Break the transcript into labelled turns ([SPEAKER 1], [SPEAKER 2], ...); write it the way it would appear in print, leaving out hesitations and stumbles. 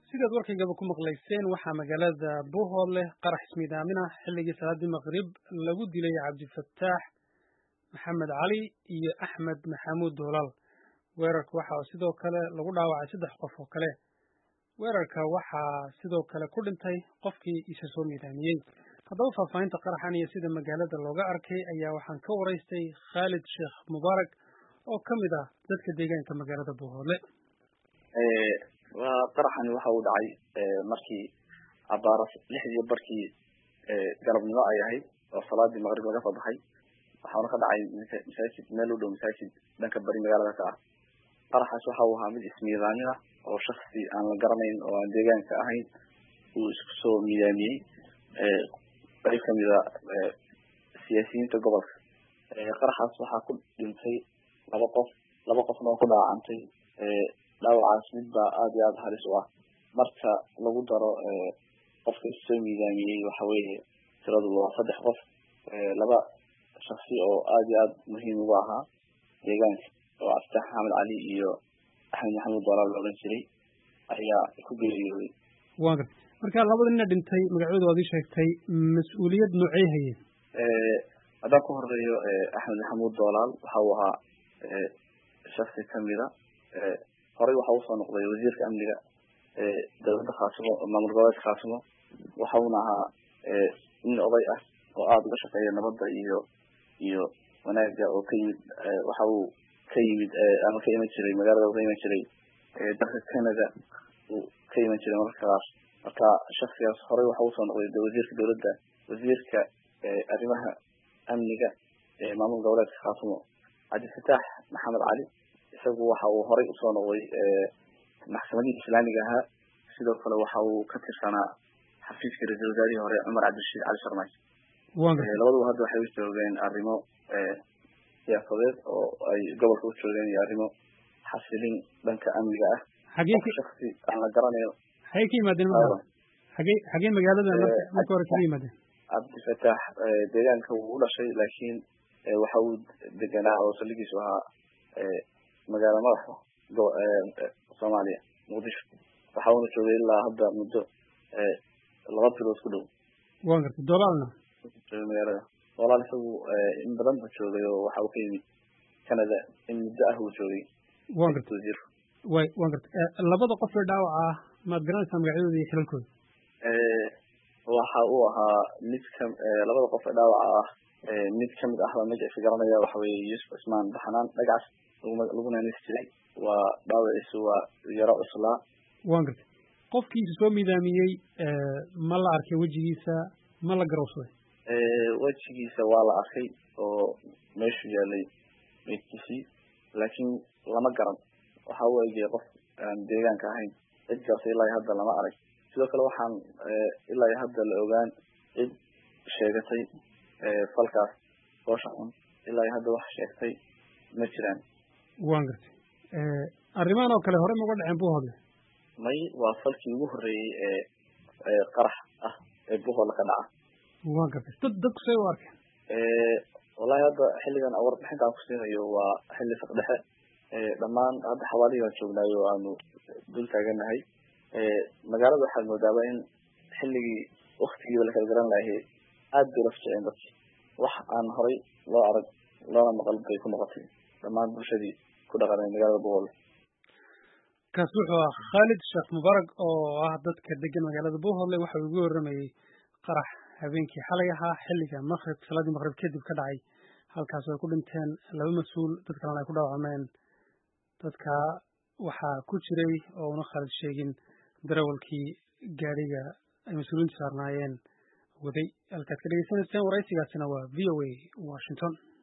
[SPEAKER 1] sidaad warkaygaba ku maqlayseen waxaa magaalada Buuhoodle qarax ismiidaamin ah xilligii salaadii maqrib lagu dilay Cabdifataax Maxamed Cali iyo Axmed Maxamuud Doolal. Weerarka waxaa sidoo kale lagu dhaawacay 3 qof oo kale. Weerarka waxaa sidoo kale ku dhintay qofkii isa soo miidaamiyey. Haddaba faahfaahinta qaraxan iyo sida magaalada looga arkay ayaa waxaan ka waraystay Khalid Sheekh Mubaarak oo ka mid ah dadka deegaanka magaalada Buuhoodle.
[SPEAKER 2] qaraxani waxa uu dhacay markii abaaras 6 barkii galabnimo ay ahayd oo salaadii maqrib laga soo baxay waxaana ka dhacay masaajid meel u dhow masaajid dhanka bari magaalada ka ah. qaraxaas waxa uu ahaa mid ismiidaamin ah oo shakhsi aan la garanayn oo aan deegaanka ahayn uu isku soo miidaamiyey qayb ka mid ah siyaasiyiinta gobolka. qaraxaas waxaa ku dhintay 2 qofna oo ku dhaawacantay dhaawacaas midba aad iyo aad halis u ah marka lagu daro qofka soo miidaamiyey waxa weeye tiradu waa 3 qof 2 shakhsi oo aad iyo aad muhiim ugu ahaa deegaanka oo Cabdifataax Maxamed Cali iyo Axmed Maxamuud Doolal loo jiray ayaa ku geeriyooday.
[SPEAKER 1] marka labada nin dhintay magacooda waad ii sheegtay mas'uuliyad noocay hayeen?
[SPEAKER 2] haddaan ku horeeyo Axmed Maxamuud Doolal waxa uu ahaa shakhsi ka mid ah horey waxa uu soo noqday wasiirka amniga dowladda Khaasimo maamul goboleedka Khaasimo waxa uu ahaa nin oday ah oo aad uga shaqeeya nabadda iyo wanaagga oo ka yimid waxa uu ka yimid ama ka iman jiray magaalada uu ka iman jiray dalka Canada uu ka iman jiray marka shakhsigaas horey waxa uu soo noqday wasiirka dowladda wasiirka arrimaha amniga maamul goboleedka Khaasimo. Cabdifataax Maxamed Cali isagu waxa uu horey u soo noqday maxkamadda Islaamiga ah sidoo kale waxa uu ka tirsanaa xafiiska ra'iisul wasaarihii hore Cumar Cabdirashiid Cali Sharmaash. labadu hadda waxay u joogeen arrimo siyaasadeed oo ay gobolka u joogeen iyo arrimo xasilin dhanka amniga ah. shakhsi aan la garanayo
[SPEAKER 1] xagee ka yimaadeen xagee magaalada marka hore ka yimaadeen?
[SPEAKER 2] Cabdifataax deegaanka uu u dhashay laakiin waxa uu deganaa oo saldhigiisu ahaa magaalada madaxda Soomaaliya Muqdisho waxa uu joogay ilaa hadda muddo 2 bilood ku dhow.
[SPEAKER 1] Doolalna
[SPEAKER 2] magaalada Doolal isagu in badan buu joogay oo waxa uu ka yimid Canada in muddo ah uu joogay.
[SPEAKER 1] labada qof ee dhaawaca ah maad garanaysaa magacyadooda iyo xilalkooda?
[SPEAKER 2] waxa uu ahaa labada qof ee dhaawaca ah mid ka mid ah mid ay garanaya waxa weeye Yuusuf Ismaan Baxnaan Dhagax lagu naanis jiray waa dhaawaciisu waa yaro islaa.
[SPEAKER 1] qofkii soo miidaamiyey ma la arkay wejigiisa ma la garowsaday?
[SPEAKER 2] wejigiisa waa la arkay oo meeshu yaalay meydkiisii laakiin lama garan waxa uu eegay qof aan deegaanka ahayn cidkaas ilaa hadda lama arag. sidoo kale waxaan ilaa hadda la ogaan cid sheegatay falkaas goosha xun ilaa hadda wax sheegtay ma jiraan.
[SPEAKER 1] arrimahan oo kale hore ma uga dhaceen Buuhoodle?
[SPEAKER 2] may waa falkii ugu horeeyay qarax ah ee Buuhoodle ka dhaca.
[SPEAKER 1] dadku say u arkeen?
[SPEAKER 2] wallahi hadda xilligan warbixinta aan ku siinayo waa xilli faqdhexe dhammaan hadda xawaalihii aan joognaayo aanu dul taaganahay magaalada waxaad moodaaba in xilligii waktigii la kala garan lahayd aad bay la ficeen dadkii wax aan horey loo arag loona maqal bay ku noqotay dhammaan bulshadii ku dhaqanay magaalada Buuhoodle.
[SPEAKER 1] kaas wuxuu ahaa Khalid Sheekh Mubaarak oo ah dadka degan magaalada Buuhoodle waxa uu ugu waramayay qarax habeenkii xalay ahaa xilliga salaadii maqrib kadib ka dhacay halkaas oo ay ku dhinteen 2 mas'uul dad kalena ay ku dhaawacmeen. dadka waxaa ku jiray oo una Khalid sheegin darawalkii gaariga ay mas'uuliyiintu saarnaayeen waday. halkaad ka dhageysanayseen waraysigaasina waa VOA Washington.